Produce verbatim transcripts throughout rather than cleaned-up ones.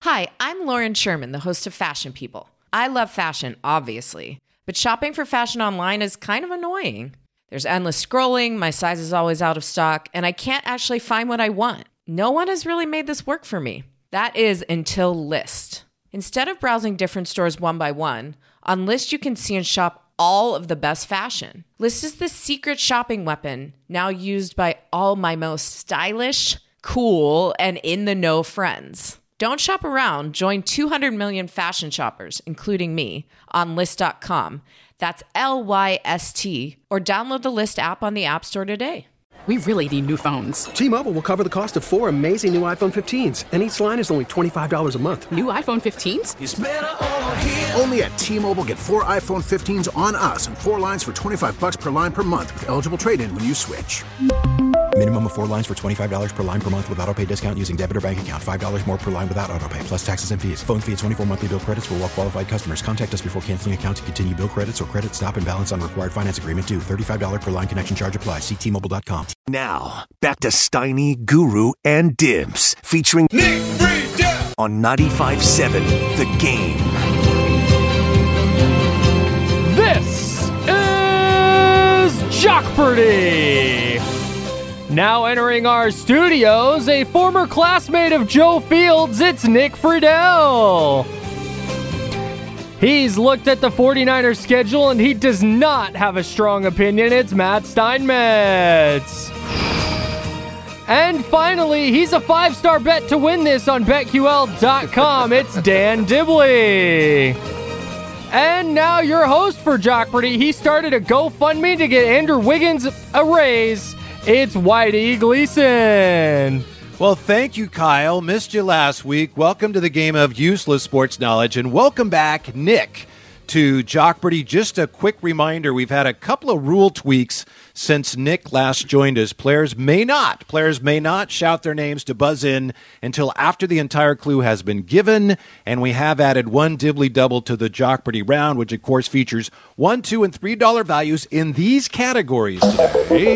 Hi, I'm Lauren Sherman, the host of Fashion People. I love fashion, obviously, but shopping for fashion online is kind of annoying. There's endless scrolling, my size is always out of stock, and I can't actually find what I want. No one has really made this work for me. That is until Lyst. Instead of browsing different stores one by one, on Lyst you can see and shop all of the best fashion. Lyst is the secret shopping weapon, now used by all my most stylish, cool, and in-the-know friends. Don't shop around. Join two hundred million fashion shoppers, including me, on Lyst dot com. That's L Y S T. Or download the Lyst app on the App Store today. We really need new phones. T-Mobile will cover the cost of four amazing new iPhone fifteens, and each line is only twenty-five dollars a month. New iPhone fifteens? It's better over here. Only at T-Mobile, get four iPhone fifteens on us and four lines for twenty-five dollars per line per month with eligible trade-in when you switch. Minimum of four lines for twenty-five dollars per line per month with autopay discount using debit or bank account. five dollars more per line without autopay, plus taxes and fees. Phone fee at twenty-four monthly bill credits for well-qualified customers. Contact us before canceling account to continue bill credits or credit stop and balance on required finance agreement due. thirty-five dollars per line connection charge applies. See T Mobile dot com. Now, back to Steiny, Guru, and Dibs, featuring Nick Friedel on ninety-five point seven The Game. This is Jockparty. Now entering our studios, a former classmate of Joe Fields, it's Nick Friedel. He's looked at the 49ers schedule and he does not have a strong opinion. It's Matt Steinmetz. And finally, he's a five-star bet to win this on BetQL dot com. It's Dan Dibley. And now your host for Jockparty. He started a GoFundMe to get Andrew Wiggins a raise. It's Whitey Gleason. Well, thank you, Kyle. Missed you last week. Welcome to the game of useless sports knowledge, and welcome back, Nick, to Jockparty. Just a quick reminder, we've had a couple of rule tweaks since Nick last joined us. Players may not, players may not shout their names to buzz in until after the entire clue has been given, and we have added one Dibley double to the Jockparty round, which of course features one, two, and three dollar values in these categories today.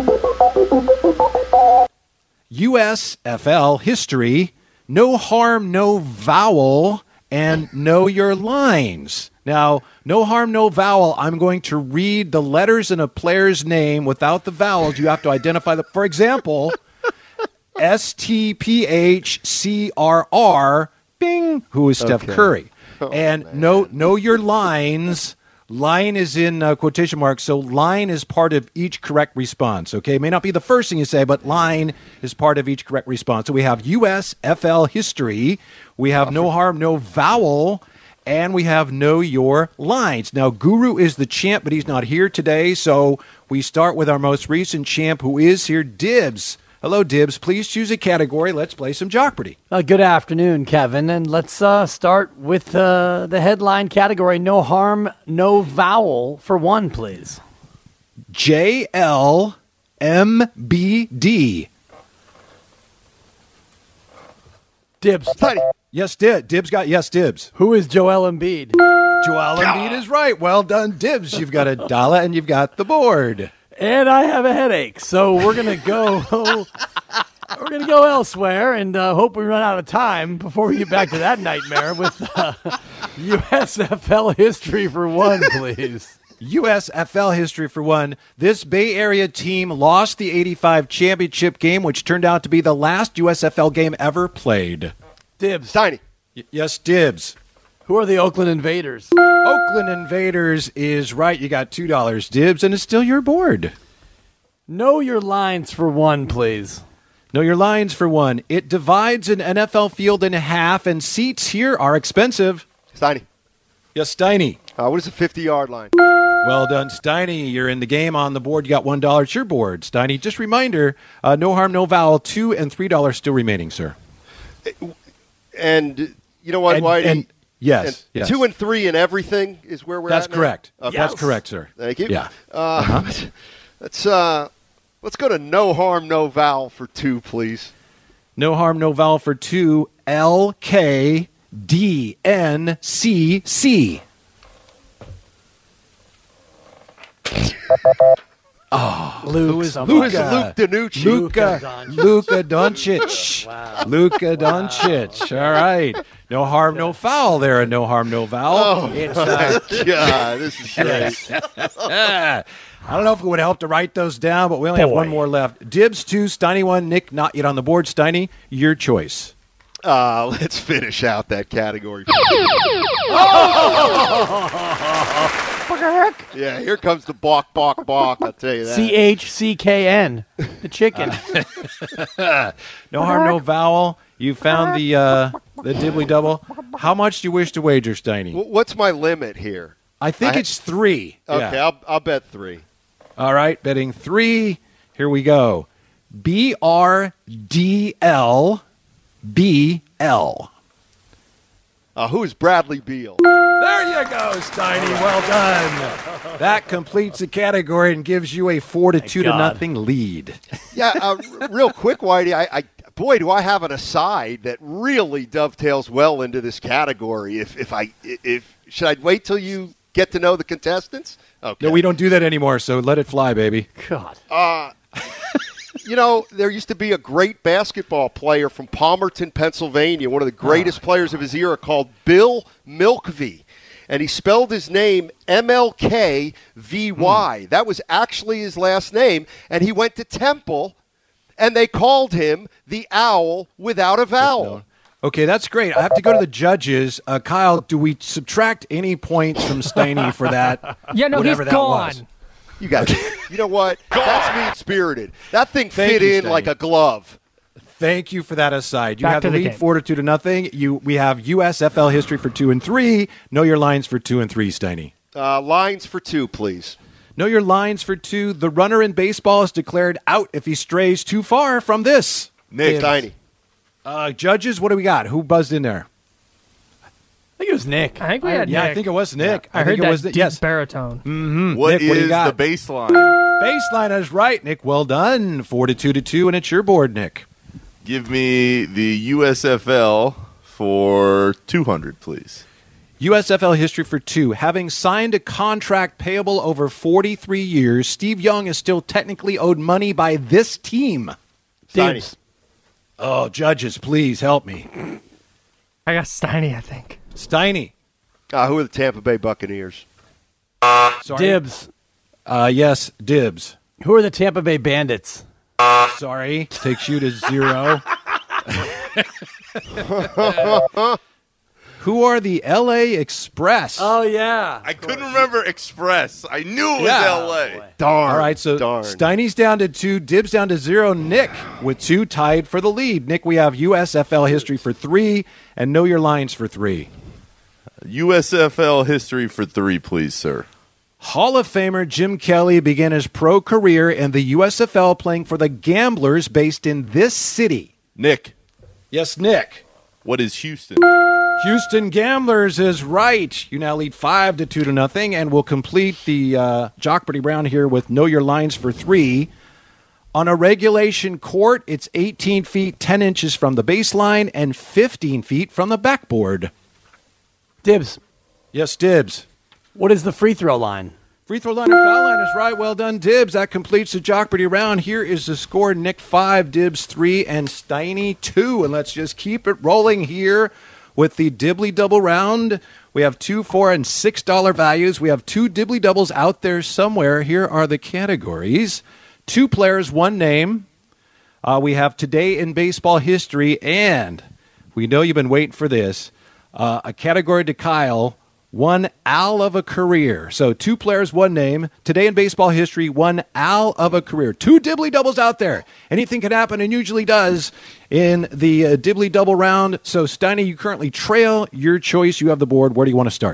U S F L history, no harm, no vowel, and know your lines. Now, no harm, no vowel. I'm going to read the letters in a player's name without the vowels. You have to identify them. For example, S T P H C R R, bing, who is Steph Okay. Curry. Oh, and man. know, know your lines. Line is in uh, quotation marks, so line is part of each correct response, okay? It may not be the first thing you say, but line is part of each correct response. So we have U S F L history, we have no harm, no vowel, and we have know your lines. Now, Guru is the champ, but he's not here today, so we start with our most recent champ, who is here, Dibs. Hello, Dibs. Please choose a category. Let's play some Jockparty. Uh, good afternoon, Kevin. And let's uh, start with uh, the headline category, no harm, no vowel, for one, please. J L M B D. Dibs. Yes, Dib. Dibs got yes, Dibs. Who is Joel Embiid? Joel Embiid is right. Well done, Dibs. You've got a dollar and you've got the board. And I have a headache, so we're gonna go. We're gonna go elsewhere, and uh, hope we run out of time before we get back to that nightmare with uh, U S F L history for one, please. U S F L history for one. This Bay Area team lost the eighty-five championship game, which turned out to be the last U S F L game ever played. Dibs. Tiny. Y- yes, Dibs. Who are the Oakland Invaders? Oakland Invaders is right. You got two dollars, Dibs, and it's still your board. Know your lines for one, please. Know your lines for one. It divides an N F L field in half, and seats here are expensive. Steiny. Yes, Steiny. Uh, what is a fifty-yard line? Well done, Steiny. You're in the game on the board. You got one dollar. It's your board, Steiny. Just a reminder, uh, no harm, no vowel. Two and three dollars still remaining, sir. And you know what, And- Whitey? and- yes, And yes. Two and three and everything is where we're That's at now? correct. Okay. That's correct, sir. Thank you. Yeah. Uh, Uh-huh. Let's uh, let's go to no harm, no vowel for two, please. No harm, no vowel for two. L K D N C C. Oh, Luke who is somebody. Who is Luke DeNucci? Luka, Luka Doncic. Wow. Luka Doncic. All right. No harm, no foul there, and no harm, no foul. Oh, it's, uh, God, this is great. I don't know if it would help to write those down, but we only have Boy. one more left. Dibs two, Steiny one, Nick not yet on the board. Steiny, your choice. Uh, let's finish out that category. Yeah, here comes the balk, balk, balk. I'll tell you that. C H C K N, the chicken. No harm, no foul. You found the uh, the dibbly double. How much do you wish to wager, Steiny? W- What's my limit here? I think I- it's three. Okay, Yeah. I'll, I'll bet three. All right, betting three. Here we go. B R D L B L. Uh, who is Bradley Beal? There you go, Steiny. Well done. That completes the category and gives you a four to two to God. nothing lead. Yeah, uh, r- real quick, Whitey. I, I boy, do I have an aside that really dovetails well into this category. If if I if should I wait till you get to know the contestants? Okay. No, we don't do that anymore, so let it fly, baby. God. Uh, you know, there used to be a great basketball player from Palmerton, Pennsylvania, one of the greatest Oh, players of his era, called Bill Milkvey. And he spelled his name M L K V Y. Hmm. That was actually his last name. And he went to Temple, and they called him the Owl without a vowel. Okay, that's great. I have to go to the judges. Uh, Kyle, do we subtract any points from Steiny for that? Yeah, no, whatever he's that gone. was? You guys, you know what? That's mean-spirited. That thing Thank fit you, in Steiny. like a glove. Thank you for that aside. You Back have to the the lead game. four to two to nothing. You we have U S F L history for two and three. Know your lines for two and three, Steiny. Uh, lines for two, please. Know your lines for two. The runner in baseball is declared out if he strays too far from this. Nick Steiny. Uh, judges, what do we got? Who buzzed in there? I think it was Nick. I think we had Yeah, Nick. I think it was Nick. I, I, heard think it that was deep yes. baritone. Mm-hmm. What Nick, what do you is got? the baseline? Baseline is right, Nick. Well done. Four to two to two, and it's your board, Nick. Give me the U S F L for two hundred, please. U S F L history for two. Having signed a contract payable over forty-three years, Steve Young is still technically owed money by this team. Dibs. Oh, judges, please help me. I got Steiny, I think. Steiny. Uh, who are the Tampa Bay Buccaneers? Sorry. Dibs. Uh, yes, dibs. Who are the Tampa Bay Bandits? Sorry. Takes you to zero. Who are the L A Express? Oh, yeah. I couldn't remember Express. I knew it was Yeah. L A. Darn. All right, so Darn. Steiny's down to two, Dibs down to zero, Nick with two tied for the lead. Nick, we have U S F L history for three, and know your lines for three. U S F L history for three, please, sir. Hall of Famer Jim Kelly began his pro career in the U S F L playing for the Gamblers based in this city. Nick, Yes, Nick. what is Houston? Houston Gamblers is right. You now lead five to two to nothing, and will complete the uh, Jockberty round here with know your lines for three. On a regulation court, it's eighteen feet ten inches from the baseline and fifteen feet from the backboard. Dibs. Yes, Dibs. What is the free throw line? Free throw line or foul line is right. Well done, Dibs. That completes the Jockberty round. Here is the score: Nick five, Dibs three, and Steiny two. And let's just keep it rolling here with the Dibbly Double round. We have two, four, and six dollar values. We have two Dibbly Doubles out there somewhere. Here are the categories: two players, one name. Uh, we have today in baseball history, and we know you've been waiting for this. Uh, a category to Kyle. One Al of a career. So two players, one name. Today in baseball history, one Al of a career. Two Dibbly doubles out there. Anything can happen, and usually does in the uh, Dibbly double round. So Steiny, you currently trail. Your choice. You have the board. Where do you want to start?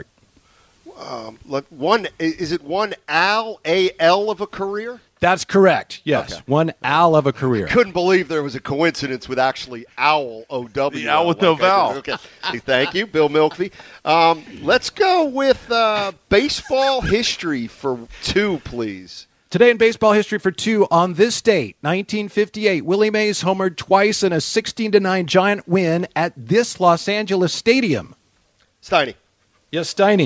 Um, look, one is it one Al A L of a career? That's correct. Yes, Okay. one Al of a career. Couldn't believe there was a coincidence with actually Owl O W. The owl with no Like I vowel. did. Okay, Hey, thank you, Bill Milkvey. Um, let's go with uh, baseball history for two, please. Today in baseball history for two, on this date, nineteen fifty-eight, Willie Mays homered twice in a sixteen to nine Giant win at this Los Angeles stadium. Steiny. Yes, Steiny.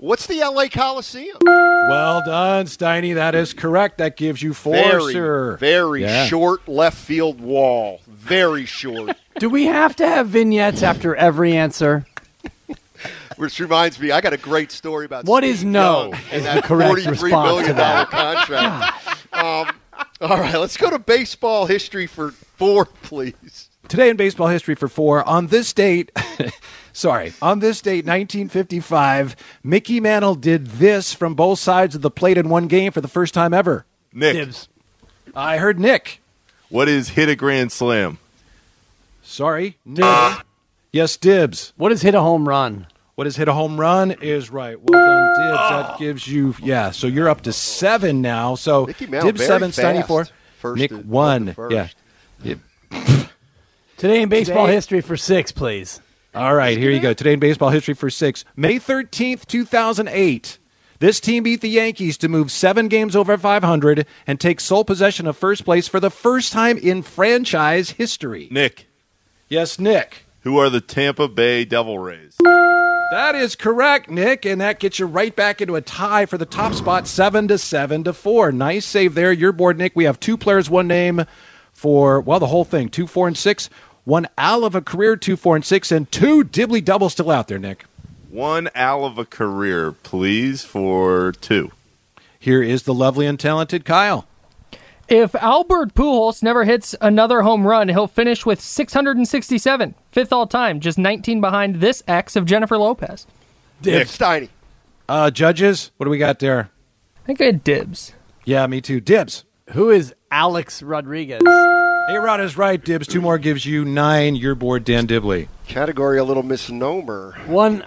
What's the L A Coliseum? Well done, Steiny. That is correct. That gives you four, very, sir. Very yeah. short left field wall. Very short. Do we have to have vignettes after every answer? Which reminds me, I got a great story about what Steve is no Young is and that the correct forty-three response million to that. contract. um, all right, let's go to baseball history for four, please. Today in baseball history for four, on this date, sorry, on this date, nineteen fifty-five, Mickey Mantle did this from both sides of the plate in one game for the first time ever. Nick. Dibs. I heard Nick. What is hit a grand slam? Sorry. Dibs. Yes, Dibs. What is hit a home run? What is hit a home run is right. Well done, Dibs. Oh. That gives you, yeah, so you're up to seven now. So Mickey Mantle, Dibs seven, Steiny four. First Nick to, one. first. Yeah. Yep. Today in baseball Today- history for six, please. All right, here you go. Today in baseball history for six. May thirteenth, two thousand eight. This team beat the Yankees to move seven games over five hundred and take sole possession of first place for the first time in franchise history. Nick. Yes, Nick. Who are the Tampa Bay Devil Rays? That is correct, Nick, and that gets you right back into a tie for the top spot, seven to seven to four. Nice save there. Your board, Nick. We have two players, one name for, well, the whole thing, two, four, and six. One Al of a career, two, four, and six, and two Dibbly doubles still out there, Nick. One Al of a career, please, for two. Here is the lovely and talented Kyle. If Albert Pujols never hits another home run, he'll finish with six hundred sixty-seven, fifth all time, just nineteen behind this ex of Jennifer Lopez. Nick Steiny. Uh, judges, what do we got there? I think I had Dibs. Yeah, me too. Dibs. Who is Alex Rodriguez? A-Rod is right, Dibs. Two more gives you nine. Your board, Dan Dibley. Category a little misnomer. One.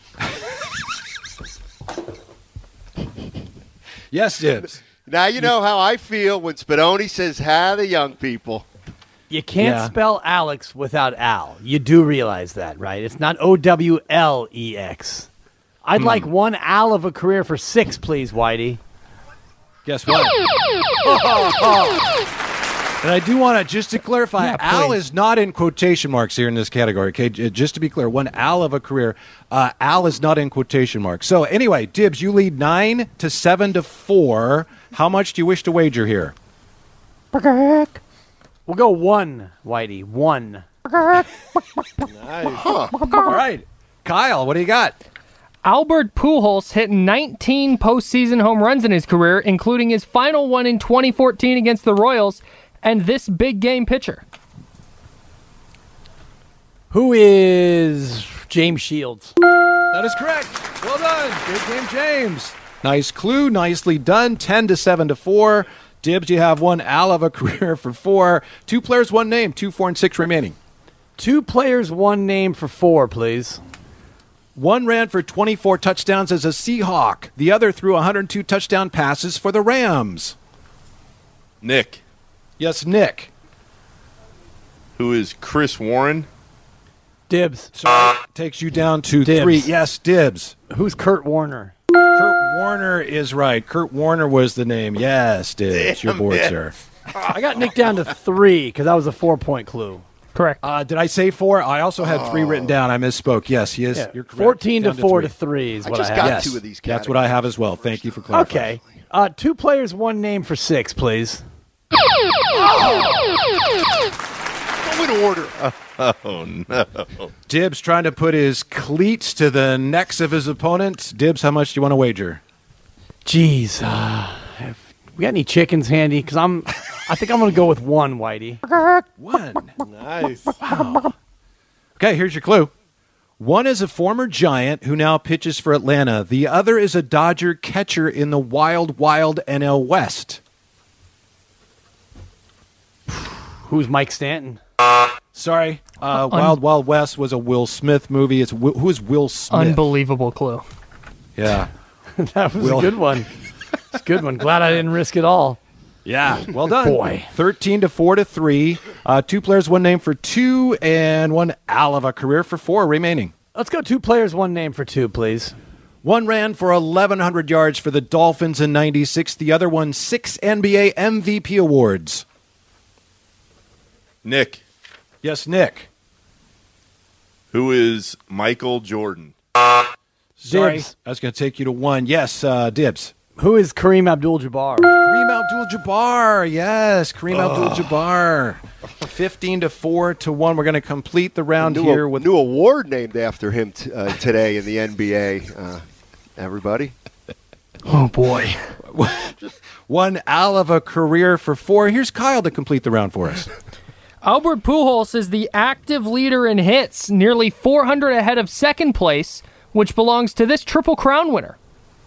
Yes, Dibs. Now you know how I feel when Spadoni says, hi, the young people. You can't Yeah. spell Alex without Al. You do realize that, right? It's not O W L E X. I'd Hmm. like one Al of a career for six, please, Whitey. Guess what? And I do want to, just to clarify, Yeah, Al please. is not in quotation marks here in this category, okay? J- Just to be clear, one Al of a career, uh, Al is not in quotation marks. So anyway, Dibs, you lead nine to seven to four. How much do you wish to wager here? We'll go one, Whitey. One. Nice. All right. Kyle, what do you got? Albert Pujols hit nineteen postseason home runs in his career, including his final one in twenty fourteen against the Royals, and this big game pitcher. Who is James Shields? That is correct. Well done. Good game, James. Nice clue. Nicely done. ten to seven to four. Dibs, you have one Al of a career for four. Two players, one name. Two, four, and six remaining. Two players, one name for four, please. One ran for twenty-four touchdowns as a Seahawk. The other threw one hundred two touchdown passes for the Rams. Nick. Yes, Nick. Who is Chris Warren? Dibs. Sorry, takes you down to Dibs. three. Yes, Dibs. Who's Kurt Warner? Kurt Warner is right. Kurt Warner was the name. Yes, Dibs. Your board, it. sir. I got Nick down to three because that was a four-point clue. Correct. Uh, did I say four? I also had three written down. I misspoke. Yes, he is. Yeah, You're correct. fourteen to Down four three. to three is I what just I got have. Yes, two of these that's what I have as well. Thank you for clarifying. Okay. Uh, two players, one name for six, please. Go in order. Oh, no. Dibs trying to put his cleats to the necks of his opponent. Dibs, how much do you want to wager? Jeez. Uh, have we got any chickens handy? Because I'm, I think I'm going to go with one, Whitey. One. Nice. Wow. Okay, here's your clue. One is a former Giant who now pitches for Atlanta. The other is a Dodger catcher in the Wild Wild N L West. Who's Mike Stanton? Sorry, uh, Un- Wild Wild West was a Will Smith movie. It's Wi- who is Will Smith? Unbelievable clue. Yeah, That was Will- a good one. It's a good one. Glad I didn't risk it all. yeah. Well done, Boy. Thirteen to four to three. Uh, two players, one name for two, and one Al of a career for four remaining. Let's go two players, one name for two, please. One ran for eleven hundred yards for the Dolphins in ninety-six. The other won six N B A M V P awards. Nick. Yes, Nick. Who is Michael Jordan? Sorry, Dibs. I was going to take you to one. Yes, uh, Dibs. Who is Kareem Abdul-Jabbar? Kareem Abdul-Jabbar, yes, Kareem Oh. Abdul-Jabbar. Fifteen to four to one. We're going to complete the round New, here with new award named after him t- uh, today in the N B A. Uh, everybody. Oh, boy. one owl of a career for four. Here's Kyle to complete the round for us. Albert Pujols is the active leader in hits, nearly four hundred ahead of second place, which belongs to this Triple Crown winner.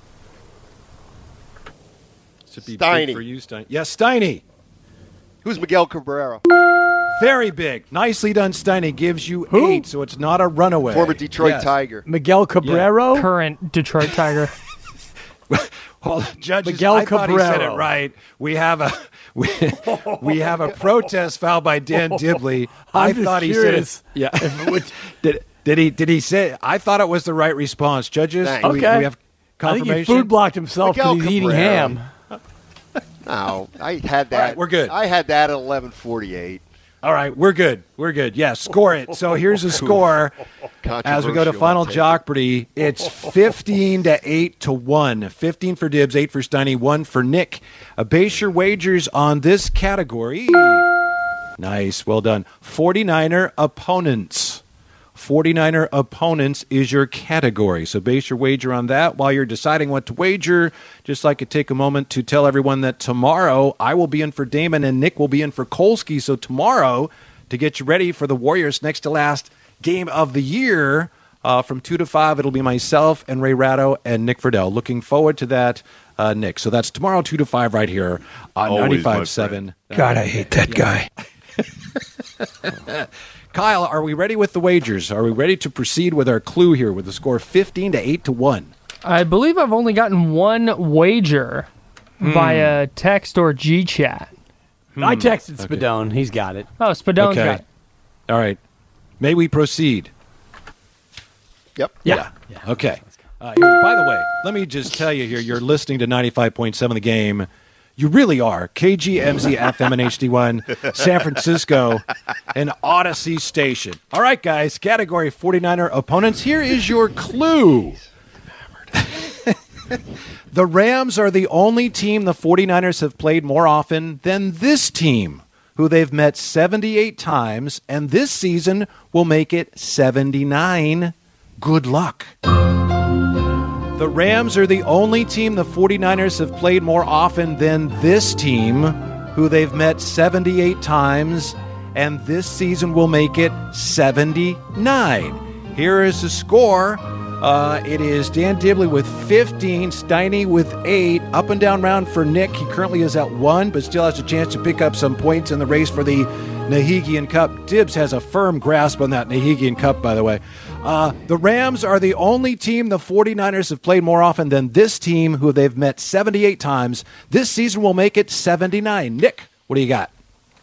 Should be Steiny. big for you, Steiny. Yes, Steiny. Who's Miguel Cabrera? Very big. Nicely done, Steiny. Gives you Who? eight, so it's not a runaway. Former Detroit Yes. Tiger. Miguel Cabrero? Current Detroit Tiger. Well, judges, Miguel I thought he said it Cabrero. right. We have a we, we have a protest filed by Dan Dibley. I I'm just thought he curious said it. Yeah. did did he did he say? I thought it was the right response. Judges, Thanks. we, Okay. we have I think he confirmation. food blocked himself Miguel because he's eating Cabrera. ham. No, I had that. All right, we're good. I had that at eleven forty-eight. All right, we're good. We're good. Yeah, score it. So here's a score as we go to Controversial, final I'll take it. Jeopardy. It's fifteen to eight to one. fifteen for Dibs, eight for Steiny, one for Nick. Uh, base your wagers on this category. Nice, well done. forty-niner opponents. forty-niner opponents is your category. So base your wager on that. While you're deciding what to wager, just like to take a moment to tell everyone that tomorrow I will be in for Damon and Nick will be in for Kolsky. So tomorrow, to get you ready for the Warriors' next to last game of the year, uh, from two to five, it'll be myself and Ray Ratto and Nick Friedel. Looking forward to that, uh, Nick. So that's tomorrow, two to five, right here on Always my ninety-five friend. seven. God, I hate that guy. Kyle, are we ready with the wagers? Are we ready to proceed with our clue here with the score fifteen to eight to one? I believe I've only gotten one wager via text or G chat. I texted Spadone. He's got it. Oh, Spadone's Okay. got it. All right. May we proceed? Yep. Yeah. Okay. Uh, here, by the way, let me just tell you here, you're listening to ninety-five point seven The Game. You really are. K G M Z F M and H D one, San Francisco, an Odyssey station. All right, guys, category forty-niner opponents. Here is your clue. The Rams are the only team the forty-niners have played more often than this team, who they've met seventy-eight times, and this season will make it seventy-nine. Good luck. The Rams are the only team the forty-niners have played more often than this team, who they've met seventy-eight times, and this season will make it seventy-nine. Here is the score. Uh, it is Dan Dibley with fifteen, Steiny with eight, up and down round for Nick. He currently is at one, but still has a chance to pick up some points in the race for the Nahigian Cup. Dibs has a firm grasp on that Nahigian Cup, by the way. Uh, the Rams are the only team the forty-niners have played more often than this team, who they've met seventy-eight times. This season will make it seventy-nine. Nick, what do you got?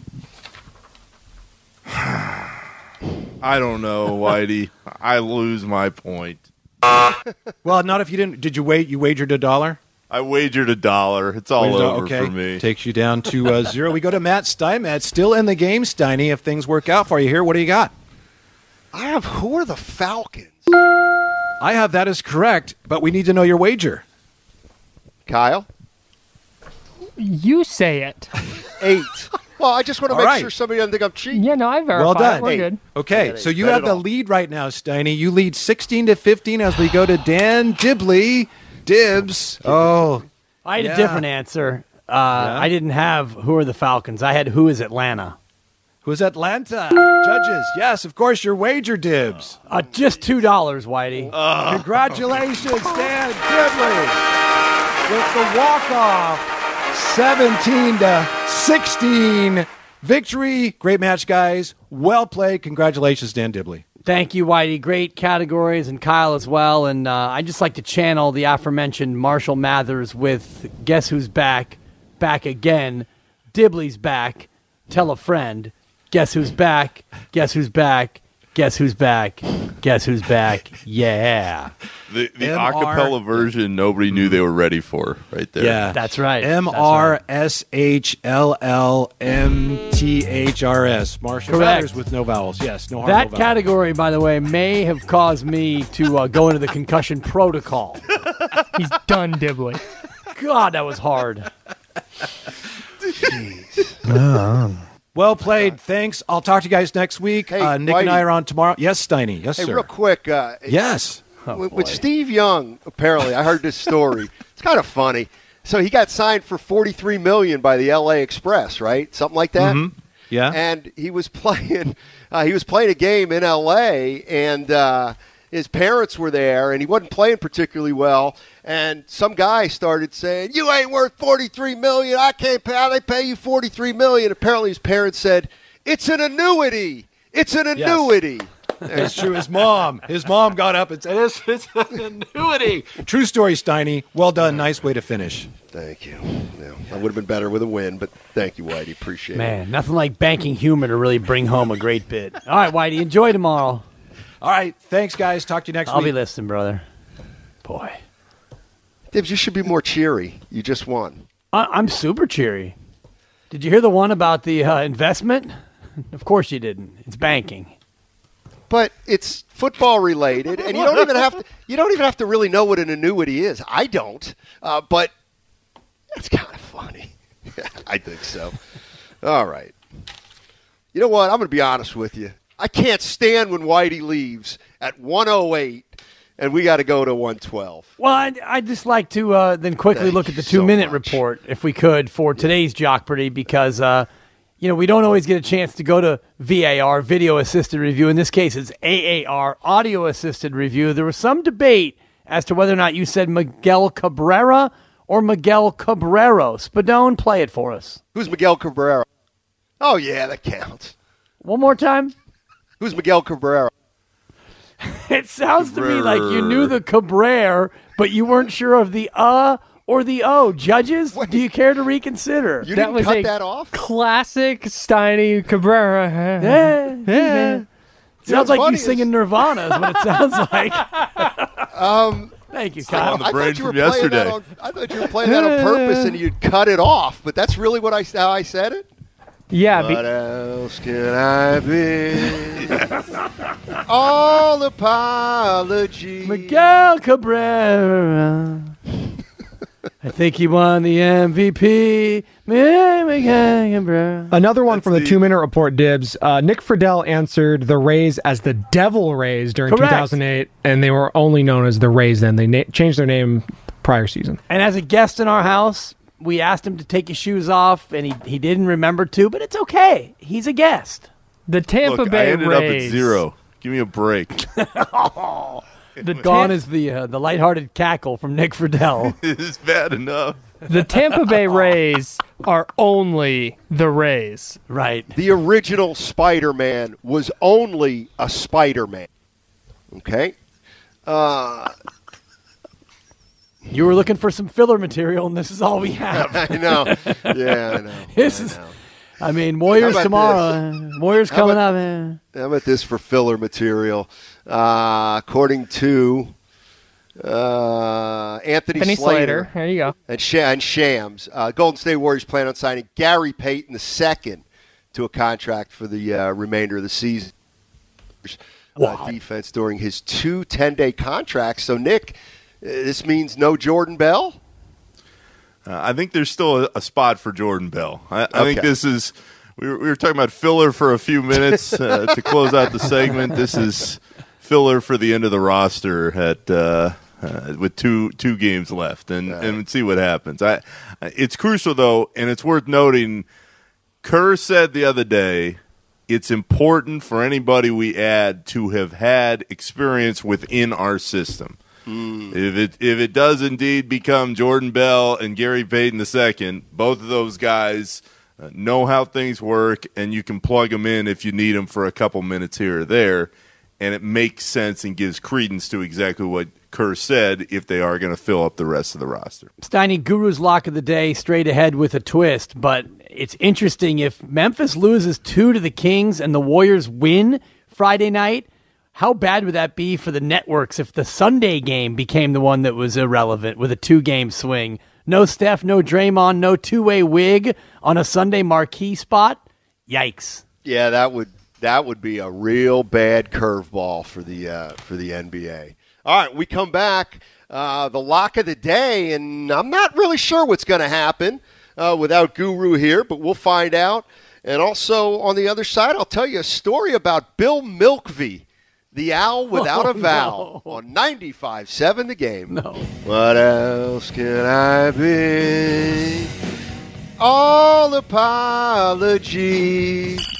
I don't know, Whitey. I lose my point. Well, not if you didn't. Did you wait? You wagered a dollar? I wagered a dollar. It's all Wagered a- over okay. for me. Takes you down to uh, zero. We go to Matt Steinmetz, still in the game, Steiny. If things work out for you here, what do you got? I have who are the Falcons? I have that is correct, but we need to know your wager. Kyle? You say it. Eight. Well, I just want to All make right. sure somebody doesn't think I'm cheating. Yeah, no, I verified. Well done. it. We're Hey. good. Okay, Bet so it- you bet have it the all. lead right now, Steiny. You lead sixteen to fifteen as we go to Dan Dibley. Dibs. Oh, I had Yeah. a different answer. Uh, I didn't have who are the Falcons. I had who is Atlanta. who's Atlanta? Judges. Yes, of course, your wager, Dibs. Uh, just two dollars, Whitey. Congratulations, Dan Dibley. With the walk-off, seventeen to sixteen victory. Great match, guys. Well played. Congratulations, Dan Dibley. Thank you, Whitey. Great categories, and Kyle as well. And uh, I just like to channel the aforementioned Marshall Mathers with Guess Who's Back, Back Again, Dibley's Back, Tell a Friend, Guess Who's Back, Guess Who's Back, Guess who's back? Guess who's back? Yeah. The, the M R acapella version nobody knew they were ready for right there. Yeah. That's right. M R S H L L M T H R S. Marshall Correct. Mathers with no vowels. Yes, no hard That no vowels. category, by the way, may have caused me to uh, go into the concussion protocol. He's done dibbling. God, that was hard. Well played. Thanks. I'll talk to you guys next week. Hey, uh, Nick and I Whitey. are on tomorrow. Yes, Steiny. Yes, Hey, sir. real quick. Uh, Yes. with, with Steve Young, apparently, I heard this story. It's kind of funny. So he got signed for forty-three million dollars by the L A Express, right? Something like that. Mm-hmm. Yeah. And he was playing. Uh, he was playing a game in L A, and uh, his parents were there, and he wasn't playing particularly well. And some guy started saying, "You ain't worth forty-three million dollars. I can't pay. How they pay you forty-three million dollars?" Apparently, his parents said, "It's an annuity. It's an annuity." It's true. His mom. His mom got up and said, it's, it's an annuity. True story, Steiny. Well done. Nice way to finish. Thank you. Yeah, I would have been better with a win, but thank you, Whitey. Appreciate it. Man, nothing like banking humor to really bring home a great bit. All right, Whitey, enjoy tomorrow. All right. Thanks, guys. Talk to you next I'll week. be listening, brother. Boy. Dibs, you should be more cheery. You just won. I- I'm super cheery. Did you hear the one about the uh, investment? Of course you didn't. It's banking. But it's football related, and you don't even have to. You don't even have to really know what an annuity is. I don't, uh, but it's kind of funny. I think so. All right. You know what? I'm going to be honest with you. I can't stand when Whitey leaves at one oh eight, and we got to go to one twelve. Well, I'd, I'd just like to uh, then quickly Thank look at you the two-minute so much. report, if we could, for today's Jockparty, because, uh, you know, we don't always get a chance to go to V A R, Video-Assisted Review. In this case, it's A A R, Audio-Assisted Review. There was some debate as to whether or not you said Miguel Cabrera or Miguel Cabrero. Spadone, play it for us. Who's Miguel Cabrera? Oh, yeah, that counts. One more time. Who's Miguel Cabrera? It sounds to me like you knew the Cabrera, but you weren't sure of the uh or the O. Judges, do you care to reconsider? You That didn't was cut a that off? Classic Steiny Cabrera. Yeah, Yeah. Sounds like funny you is- singing Nirvana is what it sounds like. Um, Thank you, on Kyle. the I brain thought you were from playing that yesterday. on, I thought you were playing that on purpose, and you'd cut it off. But that's really what I how I said it. Yeah. Be- What else can I be? All apology. Miguel Cabrera. I think he won the M V P. Miguel Cabrera. Another one from the, the- two-minute report, Dibs. Uh, Nick Friedel answered the Rays as the Devil Rays during Correct. two thousand eight, and they were only known as the Rays then. They na- changed their name prior season. And as a guest in our house, we asked him to take his shoes off, and he, he didn't remember to, but it's okay. He's a guest. the Tampa Look, Bay I ended Rays. up at zero. Give me a break. The, Gone Tam- is the uh, the lighthearted cackle from Nick Friedel. It's bad enough. the Tampa Bay Rays are only the Rays. Right. The original Spider-Man was only a Spider-Man. Okay? Uh, You were looking for some filler material, and this is all we have. I know. Yeah, I know. This I is, know. I mean, Warriors How about tomorrow. uh, Warriors How coming about- up. Man. How about this for filler material? Uh, according to uh, Anthony Penny Slater, Slater. There you go. and, Sh- and Shams, uh, Golden State Warriors plan on signing Gary Payton the second to a contract for the uh, remainder of the season. Uh, defense during his two ten-day contracts. So, Nick, uh, this means no Jordan Bell? Uh, I think there's still a, a spot for Jordan Bell. I, I think Okay. this is we were, we were talking about filler for a few minutes uh, to close out the segment. This is filler for the end of the roster at uh, uh, with two two games left, and and see what happens. I it's crucial though, and it's worth noting. Kerr said the other day, it's important for anybody we add to have had experience within our system. If it if it does indeed become Jordan Bell and Gary Payton the second, both of those guys uh, know how things work, and you can plug them in if you need them for a couple minutes here or there, and it makes sense and gives credence to exactly what Kerr said if they are going to fill up the rest of the roster. Steiny, Guru's lock of the day, straight ahead with a twist. But it's interesting if Memphis loses two to the Kings and the Warriors win Friday night. How bad would that be for the networks if the Sunday game became the one that was irrelevant with a two-game swing? No Steph, no Draymond, no two-way wig on a Sunday marquee spot? Yikes. Yeah, that would that would be a real bad curveball for the uh, for the N B A. All right, we come back, uh, the lock of the day, and I'm not really sure what's going to happen uh, without Guru here, but we'll find out. And also on the other side, I'll tell you a story about Bill Milkvey, the owl without oh, a vowel, no. on ninety-five point seven The Game. No. What else can I be? All apologies.